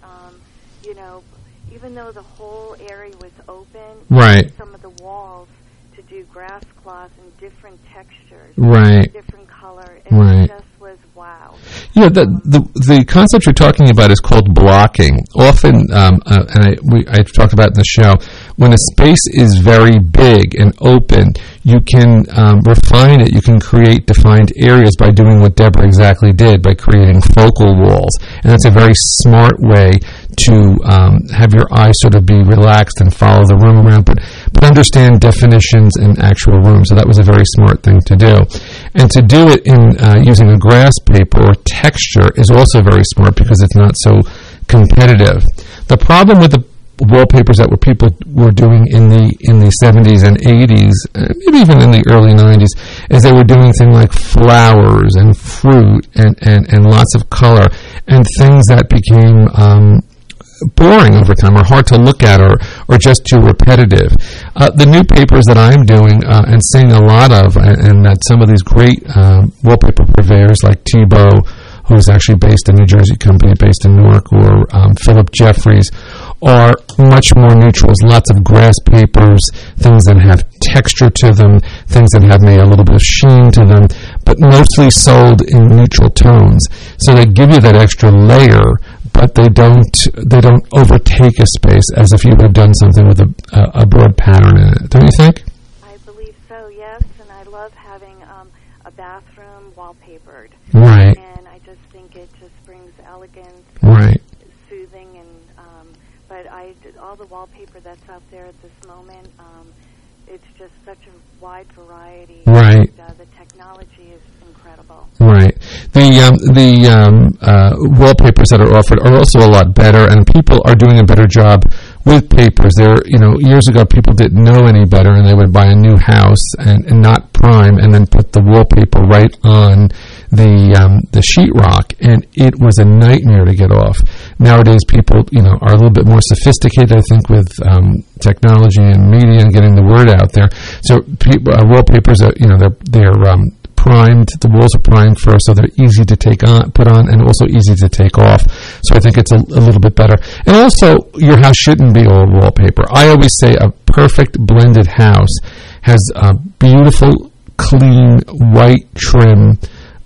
even though the whole area was open, some of the walls to do grass cloth and different textures, different color, and it just was wow. Yeah, the concept you're talking about is called blocking. Often, and I talked about in the show, when a space is very big and open, you can refine it. You can create defined areas by doing what Deborah exactly did, by creating focal walls. And that's a very smart way to have your eyes sort of be relaxed and follow the room around, but understand definitions in actual rooms. So that was a very smart thing to do. And to do it in using a grass paper or texture is also very smart because it's not so competitive. The problem with the wallpapers that people were doing in the 70s and 80s, maybe even in the early 90s, is they were doing things like flowers and fruit and lots of color and things that became boring over time or hard to look at or just too repetitive. The new papers that I'm doing and seeing a lot of, and that some of these great wallpaper purveyors like Thibault, who's actually based in New Jersey, company based in Newark, or Philip Jeffries, are much more neutrals. Lots of grass papers, things that have texture to them, things that have maybe a little bit of sheen to them, but mostly sold in neutral tones. So they give you that extra layer, but they don't overtake a space as if you would have done something with a broad pattern in it. Don't you think? I believe so, yes, and I love having a bathroom wallpapered. Right. And I just think it just brings elegance, right, soothing, and but all the wallpaper that's out there at this moment, it's just such a wide variety. Right. And, the technology is incredible. Right. The wallpapers that are offered are also a lot better, and people are doing a better job with papers. Years ago, people didn't know any better, and they would buy a new house and not prime, and then put the wallpaper right on the sheetrock, and it was a nightmare to get off. Nowadays, people are a little bit more sophisticated, I think, with technology and media and getting the word out there. So wallpapers are they're primed. The walls are primed first, so they're easy to put on, and also easy to take off. So I think it's a little bit better. And also, your house shouldn't be all wallpaper. I always say a perfect blended house has a beautiful, clean, white trim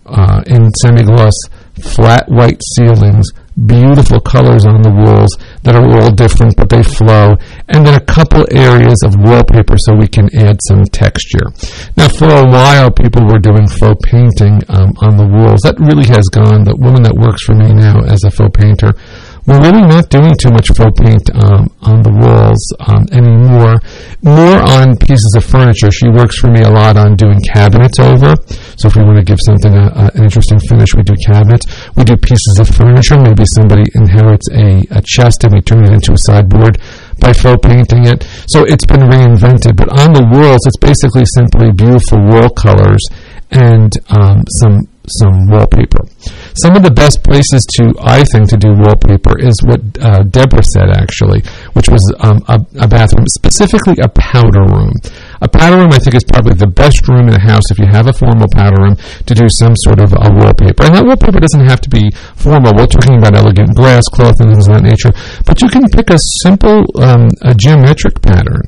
in semi-gloss, flat white ceilings, beautiful colors on the walls that are all different, but they flow, and then a couple areas of wallpaper so we can add some texture. Now, for a while, people were doing faux painting on the walls. That really has gone. The woman that works for me now as a faux painter, we're really not doing too much faux paint on the walls anymore. More on pieces of furniture. She works for me a lot on doing cabinets over. So if we want to give something an interesting finish, we do cabinets. We do pieces of furniture. Maybe somebody inherits a chest and we turn it into a sideboard by faux painting it. So it's been reinvented. But on the walls, it's basically simply beautiful wall colors and some wallpaper. Some of the best places I think to do wallpaper is what Deborah said, actually, which was a bathroom, specifically a powder room. A powder room, I think, is probably the best room in a house, if you have a formal powder room, to do some sort of a wallpaper. And that wallpaper doesn't have to be formal. We're talking about elegant grass cloth and things of that nature. But you can pick a simple a geometric pattern.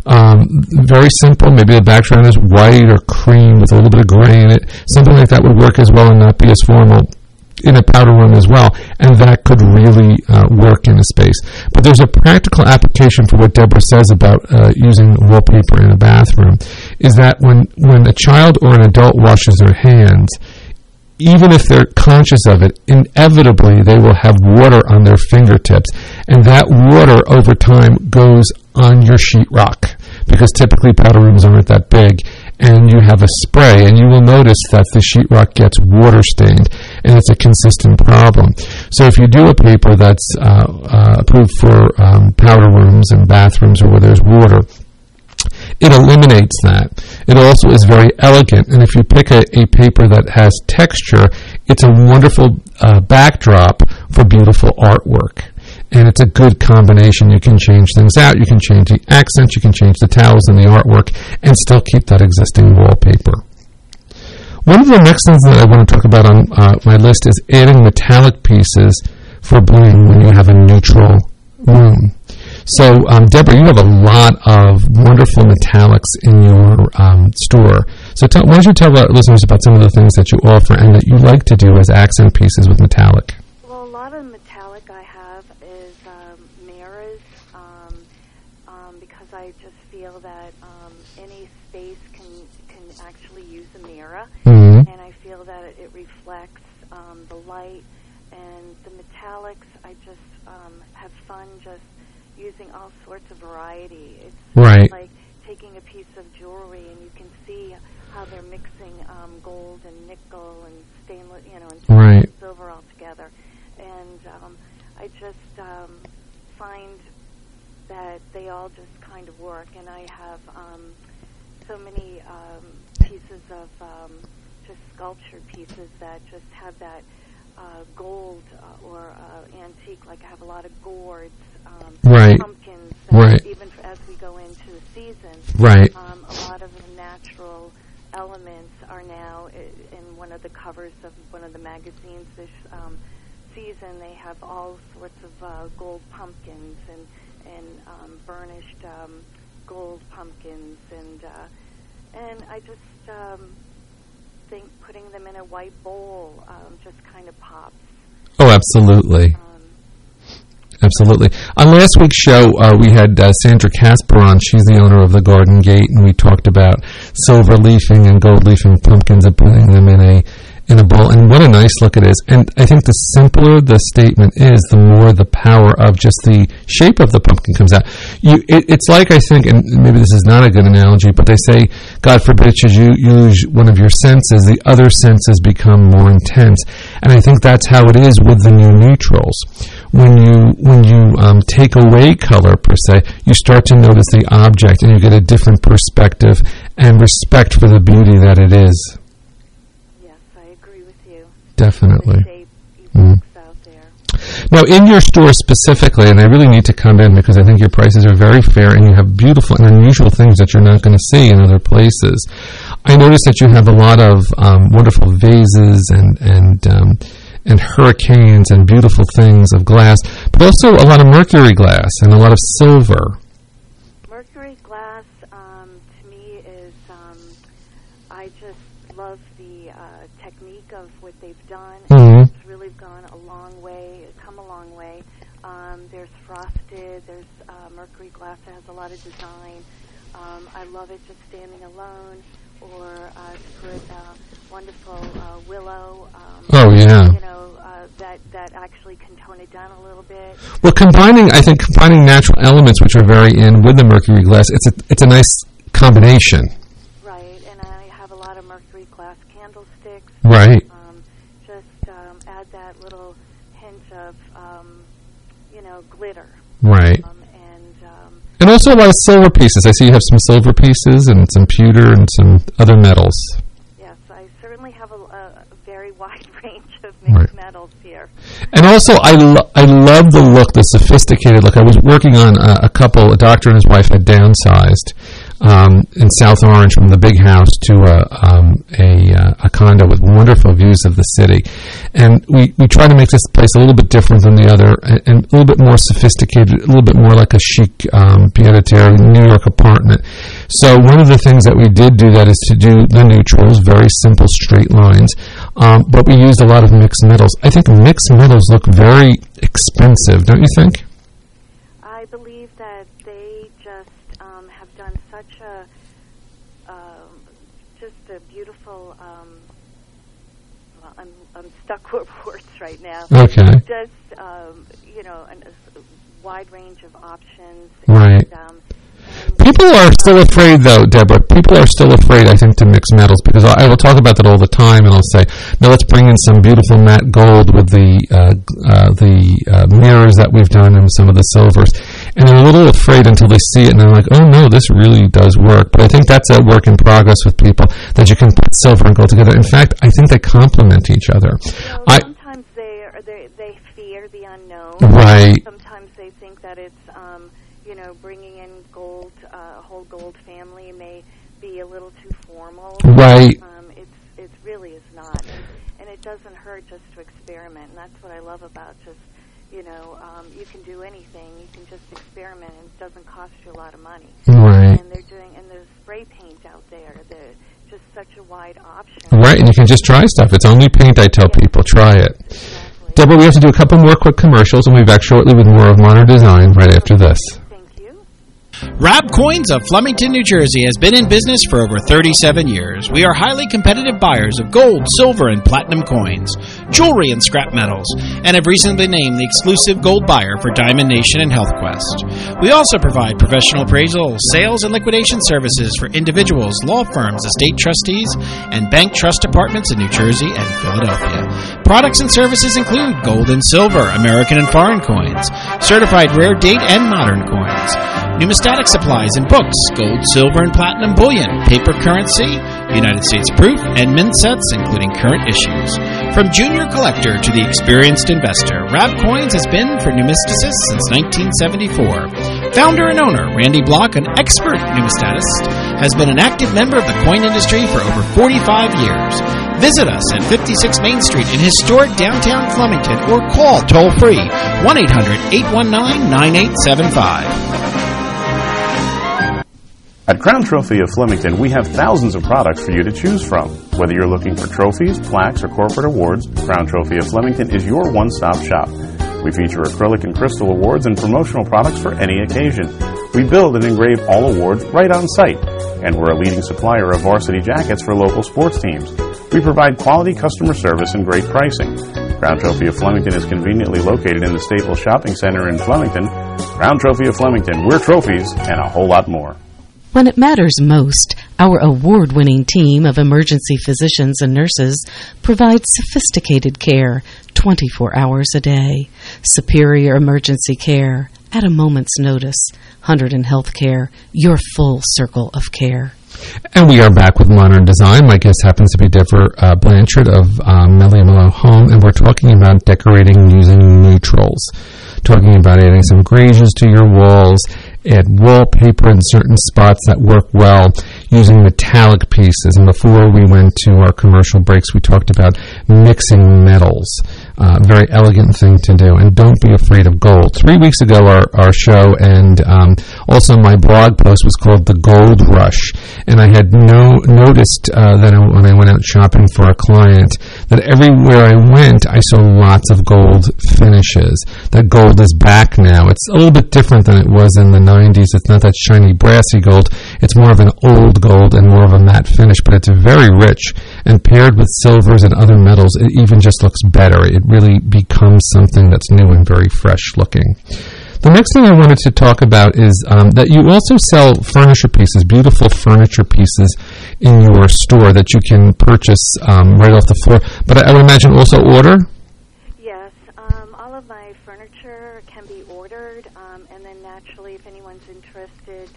Very simple. Maybe the background is white or cream with a little bit of gray in it. Something like that would work as well and not be as formal in a powder room as well, and that could really work in a space. But there's a practical application for what Deborah says about using wallpaper in a bathroom, is that when a child or an adult washes their hands, even if they're conscious of it, inevitably they will have water on their fingertips, and that water over time goes on your sheetrock, because typically powder rooms aren't that big, and you have a spray, and you will notice that the sheetrock gets water stained, and it's a consistent problem. So if you do a paper that's approved for powder rooms and bathrooms or where there's water, it eliminates that. It also is very elegant, and if you pick a paper that has texture, it's a wonderful backdrop for beautiful artwork. And it's a good combination. You can change things out, you can change the accents, you can change the towels and the artwork, and still keep that existing wallpaper. One of the next things that I want to talk about on my list is adding metallic pieces for bling when you have a neutral room. So, Deborah, you have a lot of wonderful metallics in your store. So why don't you tell our listeners about some of the things that you offer and that you like to do as accent pieces with metallic? Well, a lot of metallic I have is mirrors, because I just feel that any space can actually use a mirror, and I feel that it reflects the light, and the metallics, I just have fun just using all sorts of variety. It's right. Like taking a piece of jewelry and you can see how they're mixing gold and nickel and stainless, and right. silver all together. And I just find that they all just kind of work. And I have so many pieces of just sculpture pieces that just have that gold or antique. Like I have a lot of gourds, right. pumpkins, right. even as we go into the season. Right. A lot of the natural Elements are now in one of the covers of one of the magazines this season. They have all sorts of gold pumpkins and burnished gold pumpkins, and I just think putting them in a white bowl just kind of pops. Oh, absolutely. Absolutely. On last week's show, we had Sandra Casper on. She's the owner of the Garden Gate, and we talked about silver leafing and gold leafing pumpkins and putting them in a bowl. And what a nice look it is. And I think the simpler the statement is, the more the power of just the shape of the pumpkin comes out. It's like, I think, and maybe this is not a good analogy, but they say, God forbid, should you use one of your senses, the other senses become more intense. And I think that's how it is with the new neutrals. When you take away color, per se, you start to notice the object, and you get a different perspective and respect for the beauty that it is. Yes, I agree with you. Definitely. Now, in your store specifically, and I really need to come in because I think your prices are very fair, and you have beautiful and unusual things that you're not going to see in other places. I noticed that you have a lot of wonderful vases and hurricanes and beautiful things of glass, but also a lot of mercury glass and a lot of silver. Mercury glass, to me, is, I just love the technique of what they've done. Mm-hmm. It's really come a long way. There's frosted, there's mercury glass that has a lot of design. I love it just standing alone, or to put wonderful willow. Oh, yeah. That actually can tone it down a little bit. Well, combining natural elements, which are very in, with the mercury glass, it's a nice combination. Right, and I have a lot of mercury glass candlesticks. Right. Just add that little hint of, glitter. Right. And also a lot of silver pieces. I see you have some silver pieces and some pewter and some other metals. Yes, I certainly have a very wide range of mixed metals here. And also, I love the look, the sophisticated look. I was working on a doctor and his wife had downsized in South Orange from the big house to a condo with wonderful views of the city. And we try to make this place a little bit different than the other, and a little bit more sophisticated, a little bit more like a chic pied-à-terre New York apartment. So one of the things that we did do that is to do the neutrals, very simple straight lines, but we used a lot of mixed metals. I think mixed metals look very expensive, don't you think? I believe that they just have done such a beautiful. I'm stuck with words right now. Okay. Just a wide range of options. Right. People are still afraid, though, Deborah. People are still afraid, I think, to mix metals, because I will talk about that all the time, and I'll say, no, let's bring in some beautiful matte gold with the mirrors that we've done and some of the silvers. And they're a little afraid until they see it, and they're like, oh, no, this really does work. But I think that's a work in progress with people, that you can put silver and gold together. In fact, I think they complement each other. Sometimes they fear the unknown. Right. Sometimes they think that it's, bringing in gold, a whole gold family may be a little too formal. Right. It really is not. And it doesn't hurt just to experiment. And that's what I love about just, you can do anything. You can just experiment, and it doesn't cost you a lot of money. Right. And there's spray paint out there. There's just such a wide option. Right, and you can just try stuff. It's only paint, I tell people. Try it. Exactly. Deborah, we have to do a couple more quick commercials, and we'll be back shortly with more of Modern Design right after this. Rab Coins of Flemington, New Jersey has been in business for over 37 years. We are highly competitive buyers of gold, silver, and platinum coins, jewelry, and scrap metals, and have recently been named the exclusive gold buyer for Diamond Nation and HealthQuest. We also provide professional appraisal, sales, and liquidation services for individuals, law firms, estate trustees, and bank trust departments in New Jersey and Philadelphia. Products and services include gold and silver, American and foreign coins, certified rare date and modern coins, numismatic supplies and books, gold, silver, and platinum bullion, paper currency, United States proof, and mint sets, including current issues. From junior collector to the experienced investor, Rab Coins has been for numisticists since 1974. Founder and owner, Randy Block, an expert numismatist, has been an active member of the coin industry for over 45 years. Visit us at 56 Main Street in historic downtown Flemington or call toll-free 1-800-819-9875. At Crown Trophy of Flemington, we have thousands of products for you to choose from. Whether you're looking for trophies, plaques, or corporate awards, Crown Trophy of Flemington is your one-stop shop. We feature acrylic and crystal awards and promotional products for any occasion. We build and engrave all awards right on site, and we're a leading supplier of varsity jackets for local sports teams. We provide quality customer service and great pricing. Crown Trophy of Flemington is conveniently located in the Staples Shopping Center in Flemington. Crown Trophy of Flemington, we're trophies and a whole lot more. When it matters most, our award-winning team of emergency physicians and nurses provides sophisticated care 24 hours a day. Superior emergency care at a moment's notice. Hunterdon Healthcare, your full circle of care. And we are back with Modern Design. My guest happens to be Deborah Blanchard of Melia Malone Home, and we're talking about decorating using neutrals. Talking about adding some grazes to your walls, add wallpaper in certain spots that work well, using metallic pieces. And before we went to our commercial breaks, we talked about mixing metals. Very elegant thing to do. And don't be afraid of gold. 3 weeks ago, our show and also my blog post was called The Gold Rush. And I had noticed that when I went out shopping for a client, that everywhere I went, I saw lots of gold finishes. That gold is back now. It's a little bit different than it was in the 90s. It's not that shiny, brassy gold. It's more of an old gold and more of a matte finish, but it's very rich. And paired with silvers and other metals, it even just looks better. It really becomes something that's new and very fresh looking. The next thing I wanted to talk about is that you also sell furniture pieces, beautiful furniture pieces in your store that you can purchase right off the floor. But I would imagine also order? Yes. All of my furniture can be ordered, and then naturally, if anyone's interested,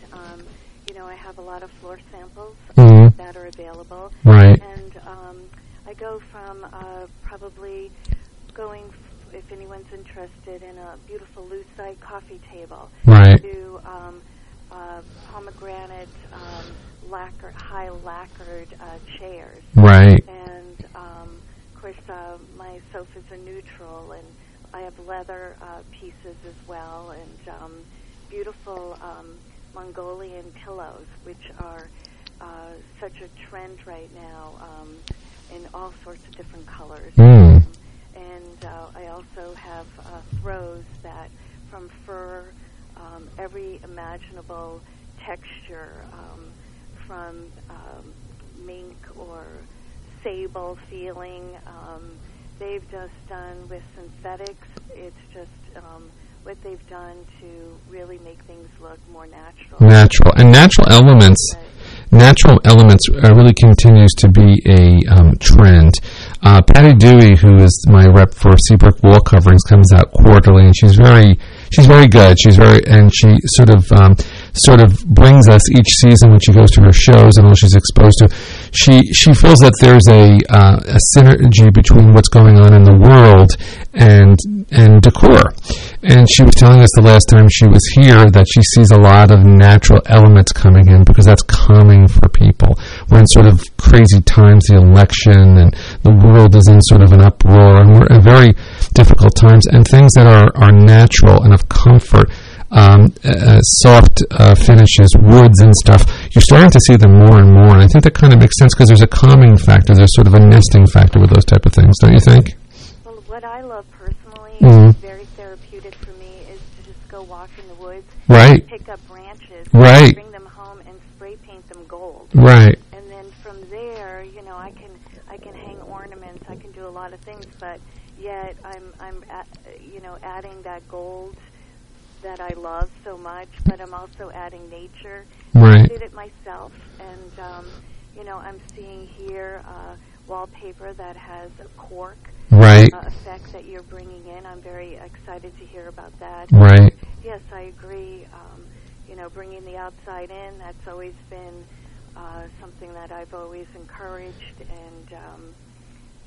I have a lot of floor samples that are available. Right. And I go from probably going, if anyone's interested, in a beautiful lucite coffee table, right, to pomegranate high lacquered chairs. Right. And, of course, my sofas are neutral, and I have leather pieces as well, and beautiful Mongolian pillows, which are such a trend right now in all sorts of different colors. And I also have throws that from fur, every imaginable texture, from mink or sable feeling. They've just done with synthetics. It's just what they've done to really make things look more natural. Natural. And natural elements really continues to be a trend. Patty Dewey, who is my rep for Seabrook Wall Coverings, comes out quarterly, and she's very good. She sort of brings us each season when she goes to her shows and all she's exposed to. She feels that there's a synergy between what's going on in the world and decor. And she was telling us the last time she was here that she sees a lot of natural elements coming in because that's calming for people. We're in sort of crazy times, the election, and the world is in sort of an uproar, and we're in very difficult times. And things that are natural and of comfort, soft finishes, woods and stuff, you're starting to see them more and more. And I think that kind of makes sense because there's a calming factor. There's sort of a nesting factor with those type of things, don't you think? Well, what I love personally is very therapeutic for me is to just go walk in the woods, right, pick up branches, right, bring them home and spray paint them gold, right, and then from there, I can hang ornaments, I can do a lot of things, but yet I'm adding that gold that I love so much, but I'm also adding nature. Right. I did it myself, and I'm seeing here wallpaper that has a cork. Right. Effect that you're bringing in. I'm very excited to hear about that. Right. Yes, I agree. Bringing the outside in, that's always been something that I've always encouraged, and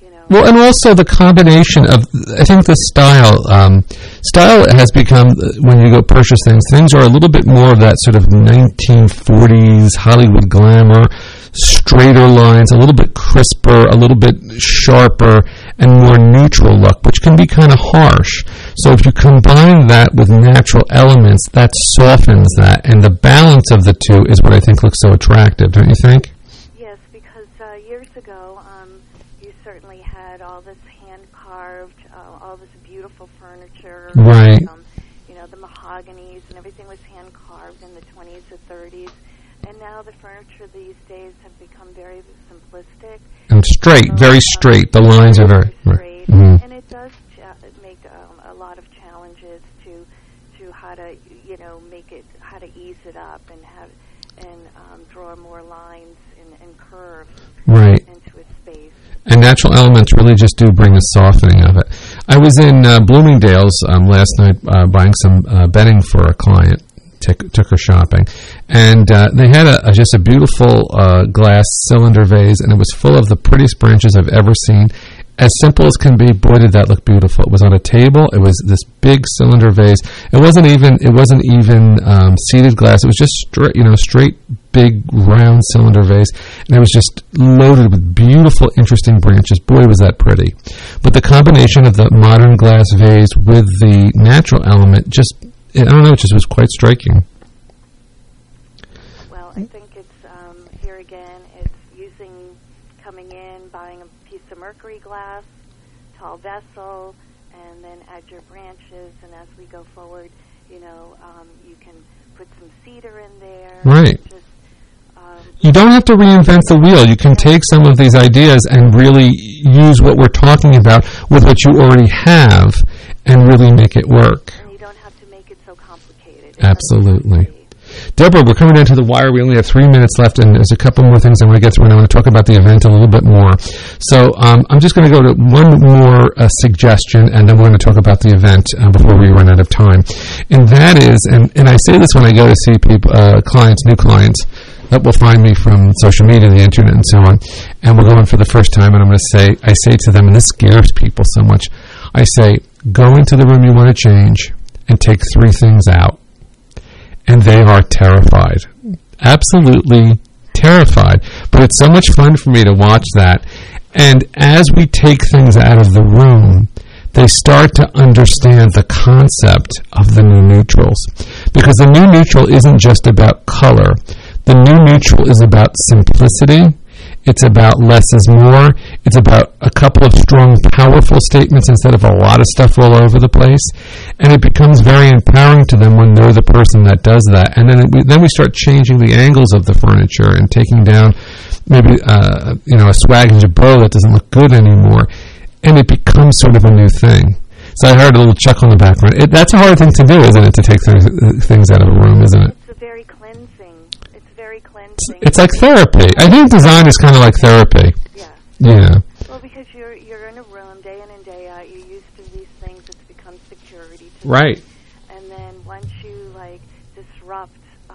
Well, and also the combination of, I think the style has become, when you go purchase things are a little bit more of that sort of 1940s Hollywood glamour, straighter lines, a little bit crisper, a little bit sharper, and more neutral look, which can be kind of harsh. So if you combine that with natural elements, that softens that, and the balance of the two is what I think looks so attractive, don't you think? Yes, because years ago, you certainly had all this hand-carved, all this beautiful furniture. Right. The mahoganies and everything was hand-carved in the 20s or 30s. And now the furniture these days have become very simplistic. And straight, very straight. The lines are very straight. Mm-hmm. And it does make a lot of challenges to how to, make it, how to ease it up and draw more lines and curves into its space. And natural elements really just do bring a softening of it. I was in Bloomingdale's last night buying some bedding for a client. Took her shopping, and they had just a beautiful glass cylinder vase, and it was full of the prettiest branches I've ever seen. As simple as can be, boy, did that look beautiful. It was on a table. It was this big cylinder vase. It wasn't even seated glass. It was just straight, big, round cylinder vase, and it was just loaded with beautiful, interesting branches. Boy, was that pretty! But the combination of the modern glass vase with the natural element I don't know, it just was quite striking. Well, I think it's, here again, it's coming in, buying a piece of mercury glass, tall vessel, and then add your branches, and as we go forward, you can put some cedar in there. Right. You don't have to reinvent the wheel. You can take some of these ideas and really use what we're talking about with what you already have and really make it work. Absolutely. Deborah, we're coming down to the wire. We only have 3 minutes left, and there's a couple more things I want to get through, and I want to talk about the event a little bit more. So I'm just going to go to one more suggestion, and then we're going to talk about the event before we run out of time. And that is, and I say this when I go to see people, new clients that will find me from social media, the internet, and so on, and we're going for the first time, and I say to them, and this scares people so much, I say, go into the room you want to change and take 3 things out. And they are terrified. Absolutely terrified. But it's so much fun for me to watch that. And as we take things out of the room, they start to understand the concept of the new neutrals. Because the new neutral isn't just about color. The new neutral is about simplicity. It's about less is more. It's about a couple of strong, powerful statements instead of a lot of stuff all over the place. And it becomes very empowering to them when they're the person that does that. And then we start changing the angles of the furniture and taking down maybe a swag and a bow that doesn't look good anymore. And it becomes sort of a new thing. So I heard a little chuckle in the background. That's a hard thing to do, isn't it, to take things out of a room, isn't it? It's very cleansing. It's like therapy. I think design is kind of like therapy. Yeah. Well, because you're in a room day in and day out, you're used to these things. It's become security. Right. And then once you disrupt,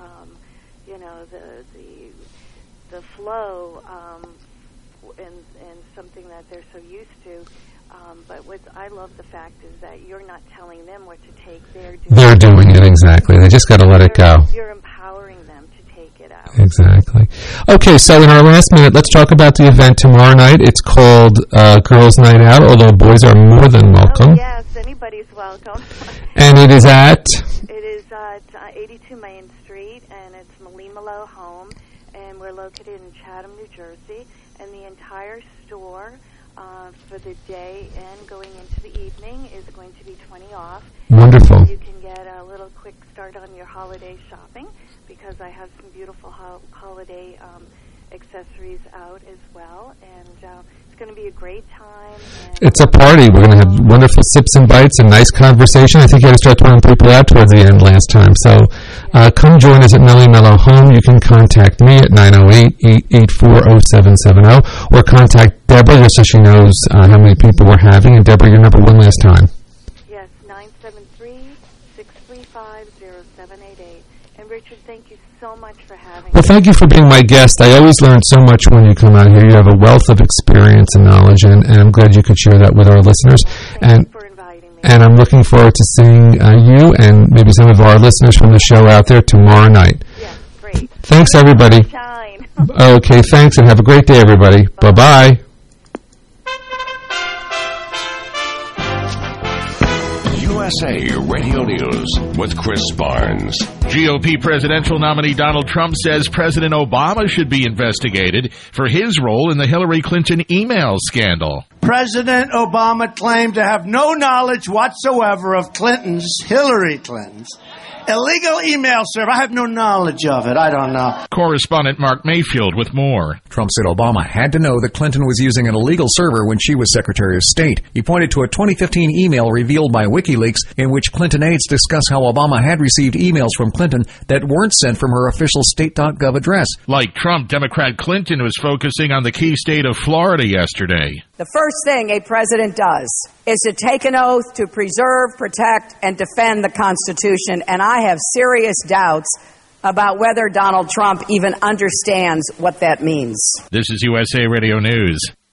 the flow, and something that they're so used to. But what I love the fact is that you're not telling them what to take. They're doing it, exactly. They just got to let it go. You're empowering them to take it out. Exactly. Okay, so in our last minute, let's talk about the event tomorrow night. It's called Girls' Night Out, although boys are more than welcome. Oh, yes, anybody's welcome. And it is at? It is at 82 Main Street, and it's Malimalo Home, and we're located in Chatham, New Jersey, and the entire store for the day and going into the evening is going to be 20 off. Wonderful. You can get a little quick start on your holiday shopping because I have some beautiful holiday accessories out as well, and it's going to be a great time. It's a party. We're going to have wonderful sips and bites and nice conversation. I think you had to start throwing people out towards the end last time. So come join us at Malimalo Home. You can contact me at 908-884-0770 or contact Deborah just so she knows how many people we're having. And Deborah, your number one last time. Yes, 973-635-0788. And Richard, thank you so much for having Well, me. thank you for being my guest. I always learn so much when you come out here. You have a wealth of experience and knowledge, and I'm glad you could share that with our listeners. And I'm looking forward to seeing you and maybe some of our listeners from the show out there tomorrow night. Yes, great. Thanks, everybody. Okay, thanks, and have a great day, everybody. Bye-bye. USA Radio News with Chris Barnes. GOP presidential nominee Donald Trump says President Obama should be investigated for his role in the Hillary Clinton email scandal. President Obama claimed to have no knowledge whatsoever of Hillary Clinton's illegal email server. I have no knowledge of it. I don't know. Correspondent Mark Mayfield with more. Trump said Obama had to know that Clinton was using an illegal server when she was Secretary of State. He pointed to a 2015 email revealed by WikiLeaks in which Clinton aides discuss how Obama had received emails from Clinton that weren't sent from her official state.gov address. Like Trump, Democrat Clinton was focusing on the key state of Florida yesterday. The first thing a president does is to take an oath to preserve, protect, and defend the Constitution, and I have serious doubts about whether Donald Trump even understands what that means. This is USA Radio News.